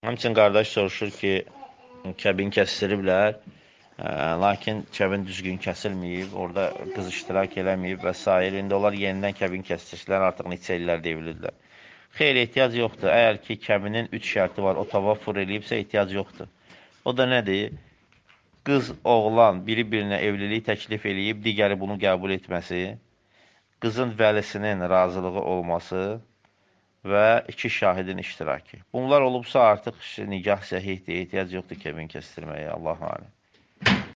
Həmçinin qardaş soruşur ki, kəbin kəsdiriblər, lakin kəbin düzgün kəsilməyib, orada qız iştirak eləməyib və s. İndi onlar yenidən kəbin kəsdirsinlər, artıq neçə illərdə evlidirlər. Xeyr, ehtiyac yoxdur. Əgər ki, kəbinin 3 şərti var, o tavafur eləyibsə, ehtiyac yoxdur. O da nədir? Qız, oğlan biri-birinə evliliyi təklif eləyib, digəri bunu qəbul etməsi, qızın vəlisinin razılığı olması və 2 şahidin iştirakı. Bunlar olubsa, artıq nikah səhihdir, ehtiyac yoxdur kəbin kəsdirməyə, Allah-u aləm.